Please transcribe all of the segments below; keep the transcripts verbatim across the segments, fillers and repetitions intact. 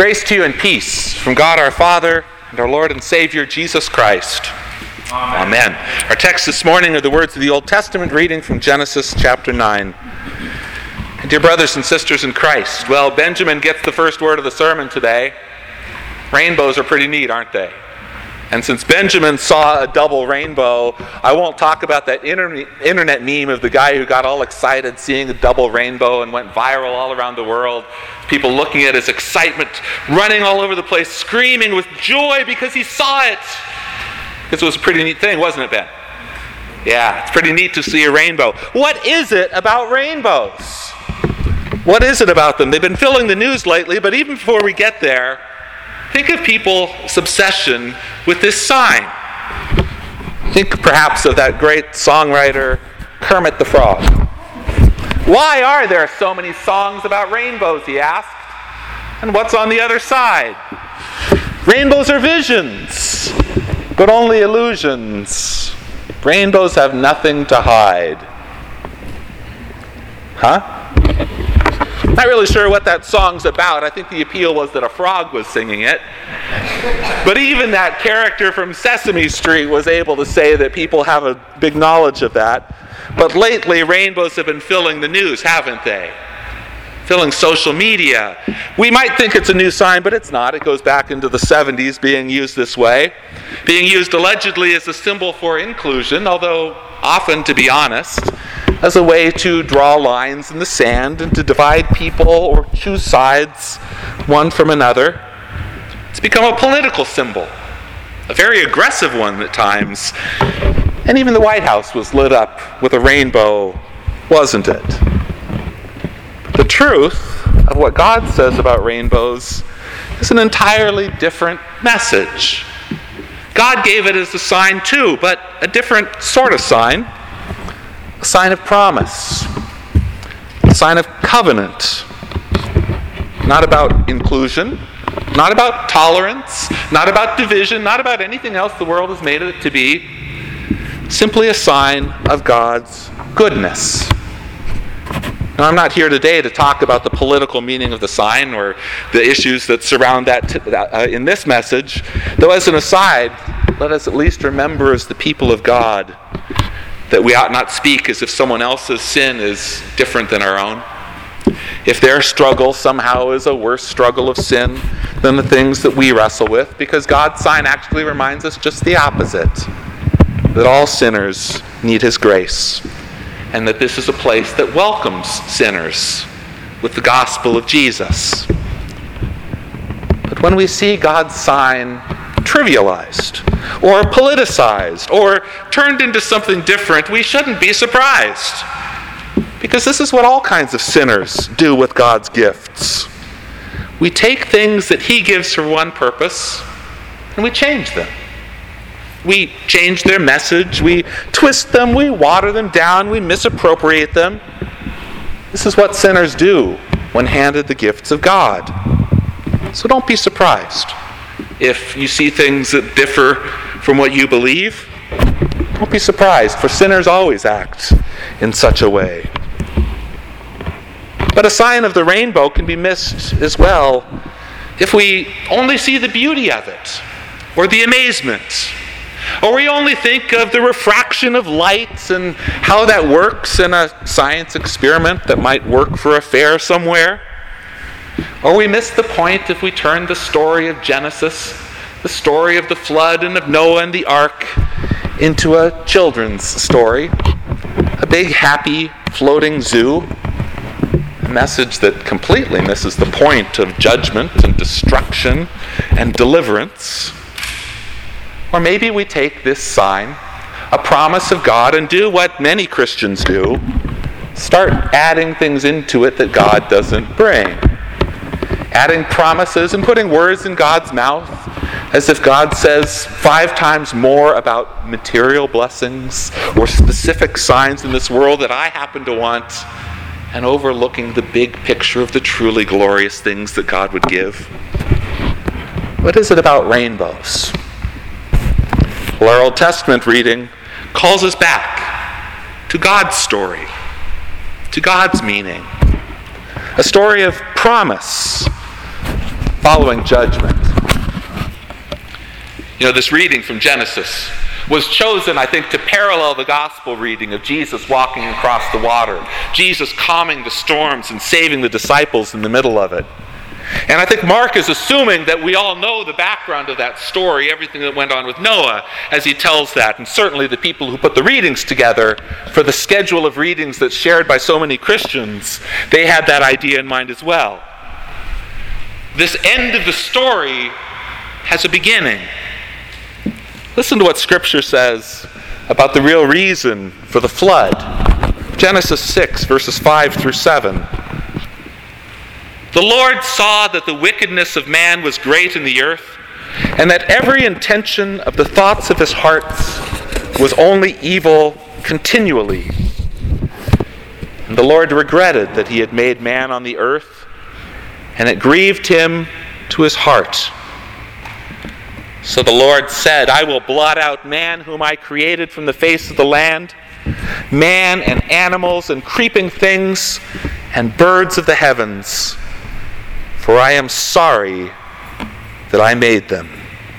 Grace to you and peace from God our Father and our Lord and Savior Jesus Christ. Amen. Amen. Our text this morning are the words of the Old Testament reading from Genesis chapter nine. And dear brothers and sisters in Christ, well, Benjamin gets the first word of the sermon today. Rainbows are pretty neat, aren't they? And since Benjamin saw a double rainbow, I won't talk about that internet meme of the guy who got all excited seeing a double rainbow and went viral all around the world. People looking at his excitement, running all over the place, screaming with joy because he saw it. Because it was a pretty neat thing, wasn't it, Ben? Yeah, it's pretty neat to see a rainbow. What is it about rainbows? What is it about them? They've been filling the news lately, but even before we get there, think of people's obsession with this sign. Think perhaps of that great songwriter, Kermit the Frog. Why are there so many songs about rainbows, he asked. And what's on the other side? Rainbows are visions, but only illusions. Rainbows have nothing to hide. Huh? Not really sure what that song's about. I think the appeal was that a frog was singing it. But even that character from Sesame Street was able to say that people have a big knowledge of that. But lately, rainbows have been filling the news, haven't they? Filling social media. We might think it's a new sign, but it's not. It goes back into the seventies being used this way. Being used allegedly as a symbol for inclusion, although often, to be honest, as a way to draw lines in the sand and to divide people or choose sides one from another. It's become a political symbol, a very aggressive one at times. And even the White House was lit up with a rainbow, wasn't it? The truth of what God says about rainbows is an entirely different message. God gave it as a sign too, but a different sort of sign. A sign of promise, a sign of covenant, not about inclusion, not about tolerance, not about division, not about anything else the world has made it to be, simply a sign of God's goodness. Now, I'm not here today to talk about the political meaning of the sign or the issues that surround that t- uh, in this message, though as an aside, let us at least remember as the people of God that we ought not speak as if someone else's sin is different than our own. If their struggle somehow is a worse struggle of sin than the things that we wrestle with, because God's sign actually reminds us just the opposite, that all sinners need His grace, and that this is a place that welcomes sinners with the gospel of Jesus. But when we see God's sign trivialized or politicized or turned into something different, we shouldn't be surprised. Because this is what all kinds of sinners do with God's gifts. We take things that He gives for one purpose and we change them. We change their message, we twist them, we water them down, we misappropriate them. This is what sinners do when handed the gifts of God. So don't be surprised if you see things that differ from what you believe. Don't be surprised, for sinners always act in such a way. But a sign of the rainbow can be missed as well if we only see the beauty of it, or the amazement, or we only think of the refraction of light and how that works in a science experiment that might work for a fair somewhere. Or we miss the point if we turn the story of Genesis, the story of the flood and of Noah and the ark, into a children's story, a big happy floating zoo, a message that completely misses the point of judgment and destruction and deliverance. Or maybe we take this sign, a promise of God, and do what many Christians do, start adding things into it that God doesn't bring. Adding promises and putting words in God's mouth as if God says five times more about material blessings or specific signs in this world that I happen to want, and overlooking the big picture of the truly glorious things that God would give. What is it about rainbows? Well, our Old Testament reading calls us back to God's story, to God's meaning. A story of promise, following judgment. You know, this reading from Genesis was chosen, I think, to parallel the gospel reading of Jesus walking across the water, Jesus calming the storms and saving the disciples in the middle of it. And I think Mark is assuming that we all know the background of that story, everything that went on with Noah, as he tells that. And certainly the people who put the readings together for the schedule of readings that's shared by so many Christians, they had that idea in mind as well. This end of the story has a beginning. Listen to what Scripture says about the real reason for the flood. Genesis six, verses five through seven. The Lord saw that the wickedness of man was great in the earth, and that every intention of the thoughts of his hearts was only evil continually. And the Lord regretted that he had made man on the earth, and it grieved him to his heart. So the Lord said, I will blot out man whom I created from the face of the land, man and animals and creeping things and birds of the heavens, for I am sorry that I made them.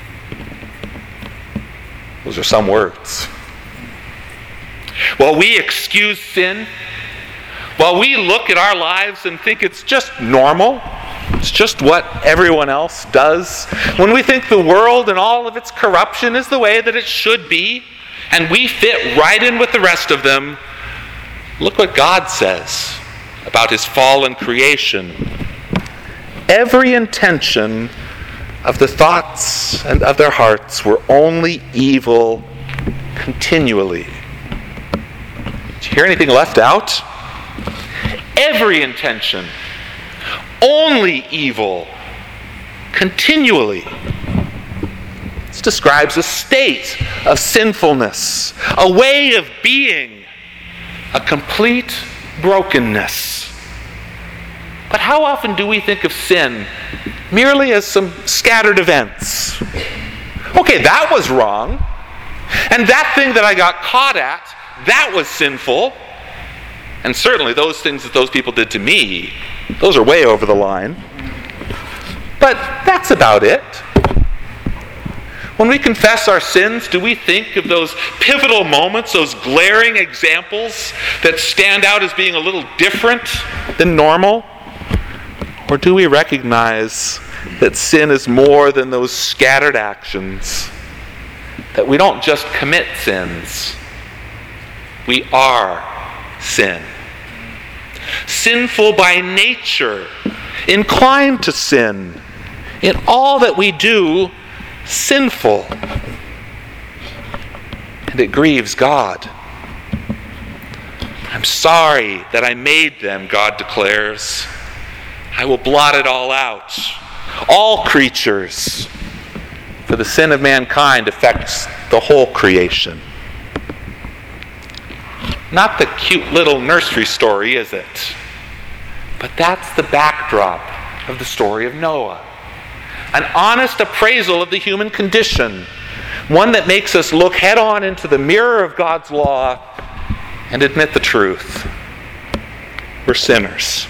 Those are some words. While we excuse sin, while we look at our lives and think it's just normal, it's just what everyone else does, when we think the world and all of its corruption is the way that it should be, and we fit right in with the rest of them, look what God says about his fallen creation. Every intention of the thoughts and of their hearts were only evil continually. Did you hear anything left out? Every intention, only evil continually. This describes a state of sinfulness, a way of being, a complete brokenness. But how often do we think of sin merely as some scattered events? Okay, that was wrong. And that thing that I got caught at, that was sinful. And certainly those things that those people did to me, those are way over the line. But that's about it. When we confess our sins, do we think of those pivotal moments, those glaring examples that stand out as being a little different than normal? Or do we recognize that sin is more than those scattered actions? That we don't just commit sins, we are sin. Sinful by nature, inclined to sin. In all that we do, sinful. And it grieves God. I'm sorry that I made them, God declares. I will blot it all out. All creatures. For the sin of mankind affects the whole creation. Not the cute little nursery story, is it? But that's the backdrop of the story of Noah. An honest appraisal of the human condition. One that makes us look head on into the mirror of God's law and admit the truth. We're sinners.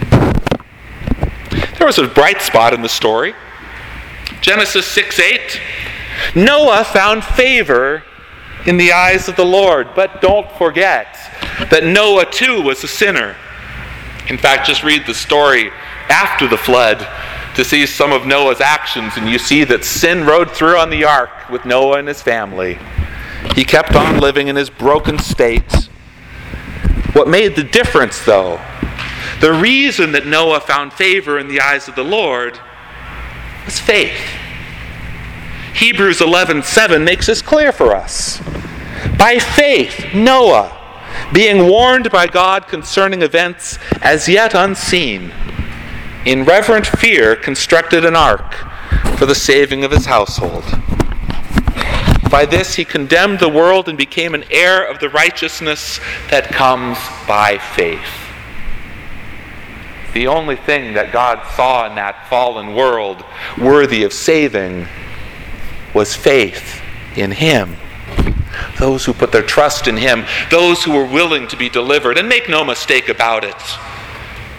There was a bright spot in the story. Genesis six eight. Noah found favor in the eyes of the Lord. But don't forget that Noah too was a sinner. In fact, just read the story after the flood to see some of Noah's actions, and you see that sin rode through on the ark with Noah and his family. He kept on living in his broken state. What made the difference, though, the reason that Noah found favor in the eyes of the Lord was faith. Hebrews eleven seven makes this clear for us. By faith, Noah, being warned by God concerning events as yet unseen, in reverent fear constructed an ark for the saving of his household. By this he condemned the world and became an heir of the righteousness that comes by faith. The only thing that God saw in that fallen world worthy of saving was faith in him. Those who put their trust in him, those who were willing to be delivered. And make no mistake about it,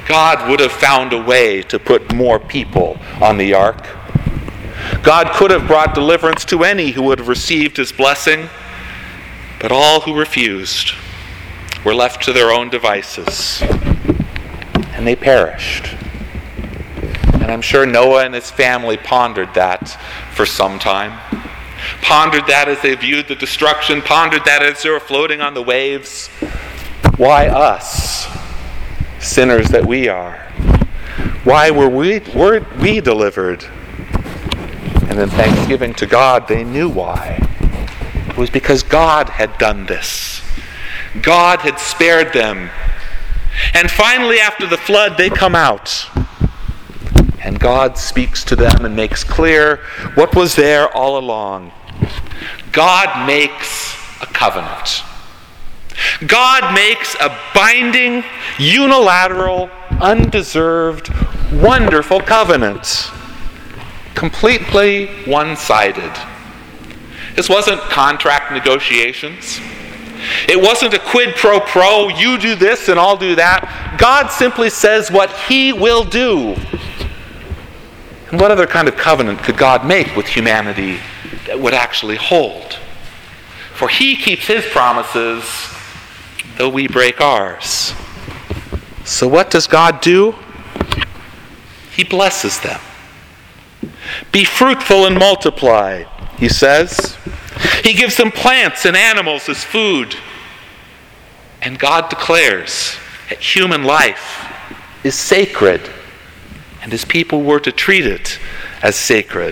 God would have found a way to put more people on the ark. God could have brought deliverance to any who would have received his blessing, but all who refused were left to their own devices, and they perished. And I'm sure Noah and his family pondered that for some time. Pondered that as they viewed the destruction, pondered that as they were floating on the waves. Why us, sinners that we are? Why were we, were we delivered? And in thanksgiving to God, they knew why. It was because God had done this. God had spared them. And finally, after the flood, they come out. And God speaks to them and makes clear what was there all along. God makes a covenant. God makes a binding, unilateral, undeserved, wonderful covenant. Completely one-sided. This wasn't contract negotiations. It wasn't a quid pro quo, you do this and I'll do that. God simply says what he will do. And what other kind of covenant could God make with humanity that would actually hold? For he keeps his promises, though we break ours. So what does God do? He blesses them. Be fruitful and multiply, he says. He gives them plants and animals as food. And God declares that human life is sacred, and his people were to treat it as sacred.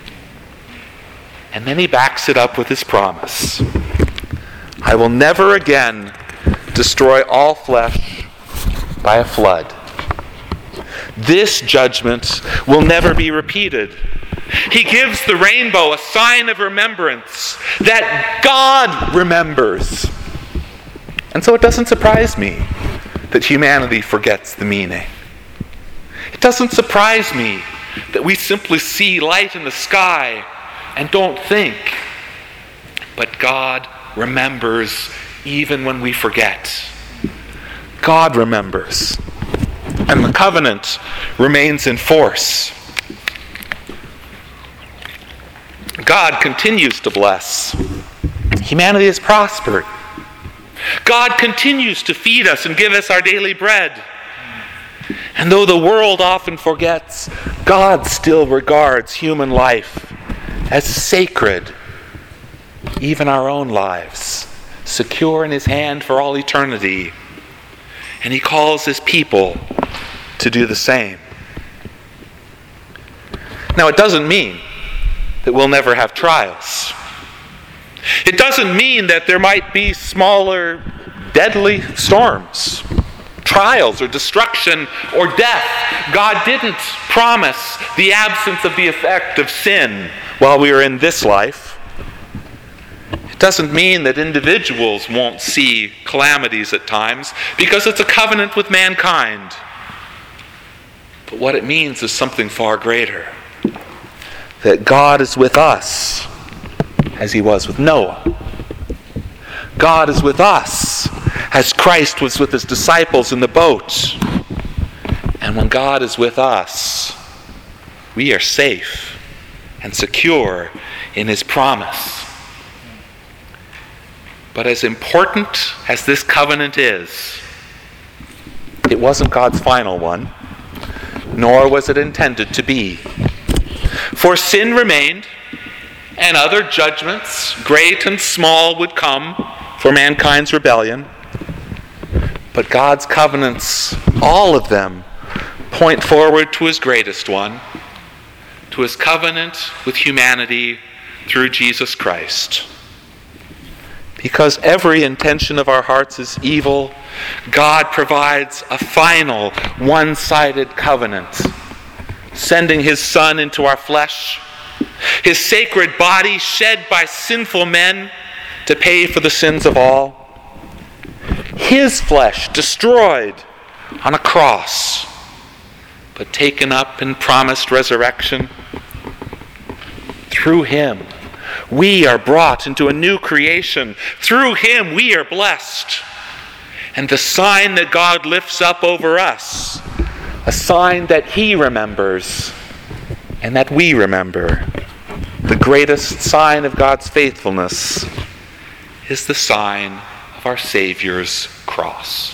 And then he backs it up with his promise. I will never again destroy all flesh by a flood. This judgment will never be repeated. He gives the rainbow a sign of remembrance, that God remembers. And so it doesn't surprise me that humanity forgets the meaning. It doesn't surprise me that we simply see light in the sky and don't think. But God remembers even when we forget. God remembers. And the covenant remains in force. God continues to bless. Humanity has prospered. God continues to feed us and give us our daily bread. And though the world often forgets, God still regards human life as sacred, even our own lives, secure in his hand for all eternity. And he calls his people to do the same. Now, it doesn't mean that we'll never have trials. It doesn't mean that there might be smaller, deadly storms, trials, or destruction, or death. God didn't promise the absence of the effect of sin while we are in this life. It doesn't mean that individuals won't see calamities at times, because it's a covenant with mankind. But what it means is something far greater. That God is with us as he was with Noah. God is with us as Christ was with his disciples in the boat. And when God is with us, we are safe and secure in his promise. But as important as this covenant is, it wasn't God's final one, nor was it intended to be. For sin remained, and other judgments, great and small, would come for mankind's rebellion. But God's covenants, all of them, point forward to his greatest one, to his covenant with humanity through Jesus Christ. Because every intention of our hearts is evil, God provides a final, one-sided covenant, sending his Son into our flesh, his sacred body shed by sinful men to pay for the sins of all, his flesh destroyed on a cross, but taken up in promised resurrection. Through him, we are brought into a new creation. Through him, we are blessed. And the sign that God lifts up over us a sign that he remembers and that we remember. The greatest sign of God's faithfulness is the sign of our Savior's cross.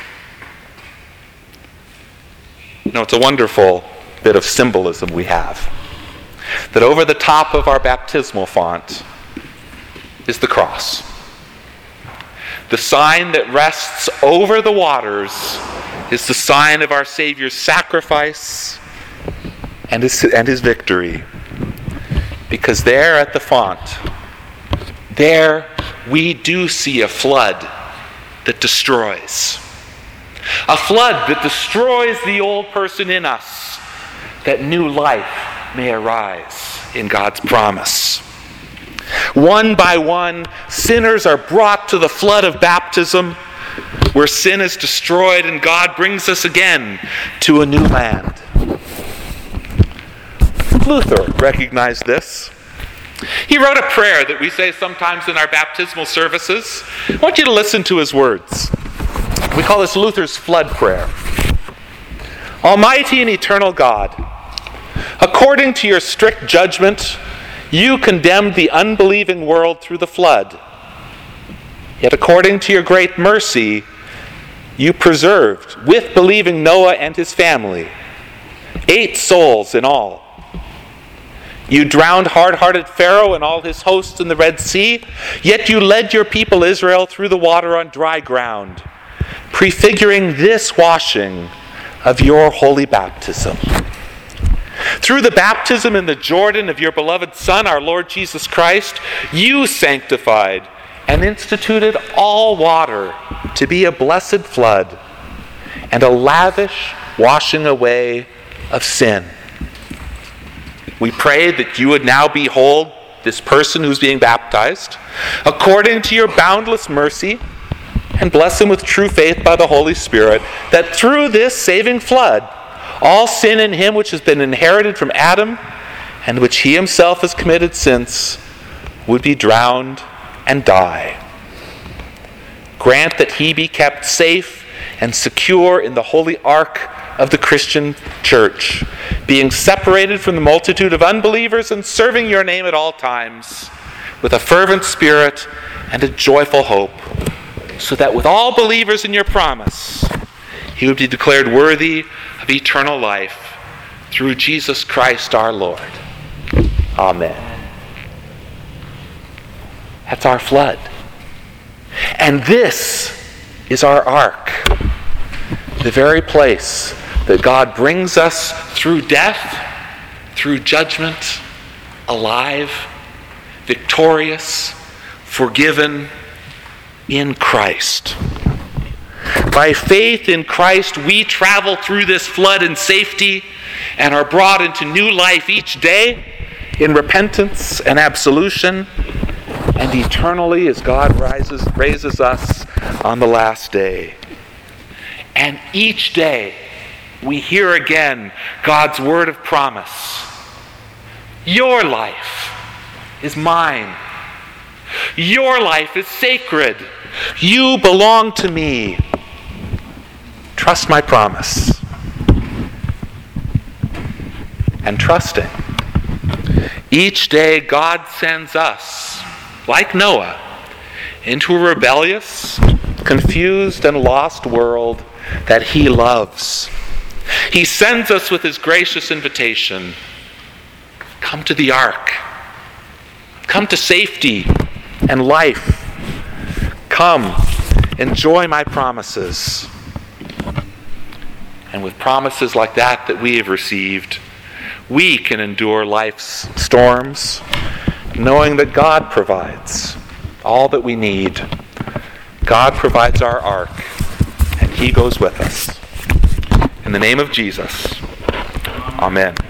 You know, it's a wonderful bit of symbolism we have. That over the top of our baptismal font is the cross. The sign that rests over the waters is the sign of our Savior's sacrifice and his, and his victory. Because there at the font, there we do see a flood that destroys. A flood that destroys the old person in us, that new life may arise in God's promise. One by one, sinners are brought to the flood of baptism, where sin is destroyed and God brings us again to a new land. Luther recognized this. He wrote a prayer that we say sometimes in our baptismal services. I want you to listen to his words. We call this Luther's flood prayer. Almighty and eternal God, according to your strict judgment, you condemned the unbelieving world through the flood. Yet according to your great mercy, you preserved, with believing Noah and his family, eight souls in all. You drowned hard-hearted Pharaoh and all his hosts in the Red Sea, yet you led your people Israel through the water on dry ground, prefiguring this washing of your holy baptism. Through the baptism in the Jordan of your beloved Son, our Lord Jesus Christ, you sanctified and instituted all water to be a blessed flood and a lavish washing away of sin. We pray that you would now behold this person who's being baptized according to your boundless mercy, and bless him with true faith by the Holy Spirit, that through this saving flood, all sin in him which has been inherited from Adam, and which he himself has committed since, would be drowned and die. Grant that he be kept safe and secure in the holy ark of the Christian church, being separated from the multitude of unbelievers and serving your name at all times with a fervent spirit and a joyful hope, so that with all believers in your promise, he would be declared worthy of eternal life through Jesus Christ our Lord. Amen. That's our flood. And this is our ark, the very place that God brings us through death, through judgment, alive, victorious, forgiven in Christ. By faith in Christ, we travel through this flood in safety and are brought into new life each day in repentance and absolution, and eternally as God rises, raises us on the last day. And each day we hear again God's word of promise. Your life is mine. Your life is sacred. You belong to me. Trust my promise. And trusting, each day God sends us, like Noah, into a rebellious, confused, and lost world that he loves. He sends us with his gracious invitation. Come to the ark. Come to safety and life. Come, enjoy my promises. And with promises like that that we have received, we can endure life's storms, knowing that God provides all that we need. God provides our ark, and he goes with us. In the name of Jesus, amen.